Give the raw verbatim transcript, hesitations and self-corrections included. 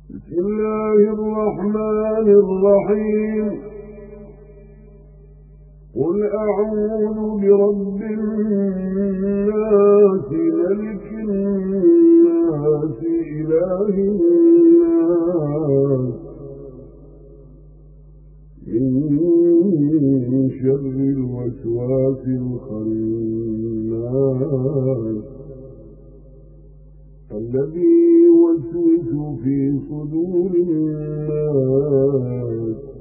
بسم الله الرحمن الرحيم قل أعوذ برب الناس ملك الناس إله الناس من شر الوسواس الخناس الذي يوسوس في صدور الناس